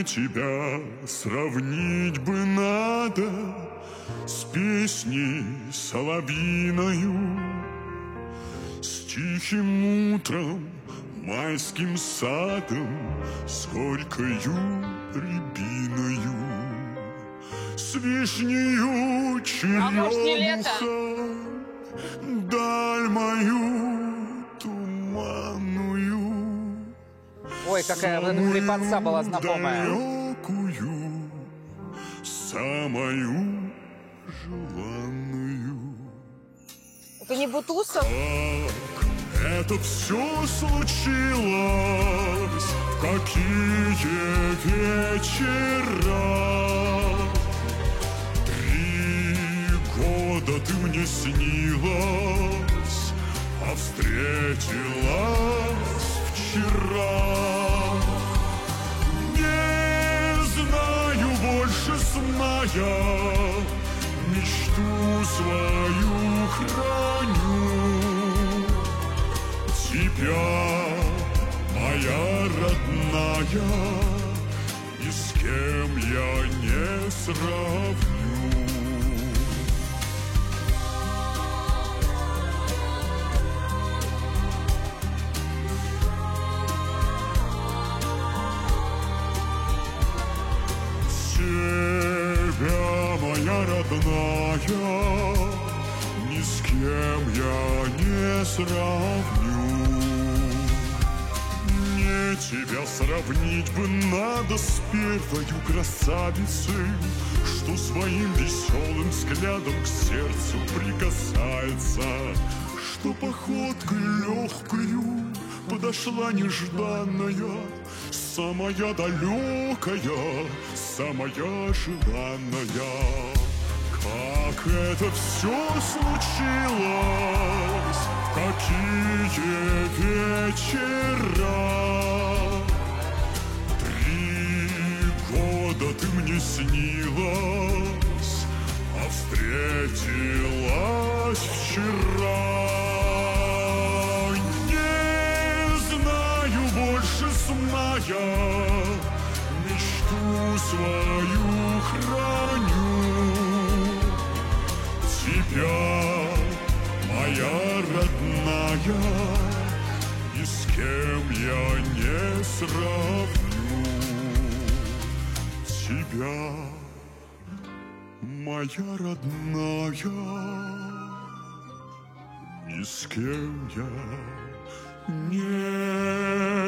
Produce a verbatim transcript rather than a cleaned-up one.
тебя сравнить бы надо с песней соловьиною, с тихим утром, майским садом, с горькою рябиною, с вишнею черемуха, даль мою туманную. Ой, какая хлипотца была знакомая. Далекую, самую желанную. Это не Бутусов? Как это все случилось, в какие вечера. Три года ты мне снилась, а встретилась вчера. Не знаю больше сна я, мечту свою храню. Тебя, моя родная, ни с кем я не сравню. Тебя, моя родная, ни с кем я не сравню. Мне тебя сравнить бы надо с первою красавицей, что своим веселым взглядом к сердцу прикасается, что походкой легкою подошла нежданная, самая далекая, самая желанная. Как это все случилось, в какие вечера. Три года ты мне снилась, а встретилась вчера. Не знаю больше сна я, мечту свою храню. Тебя, моя родная, ни с кем я не сравню. Тебя, моя родная, ни с кем я не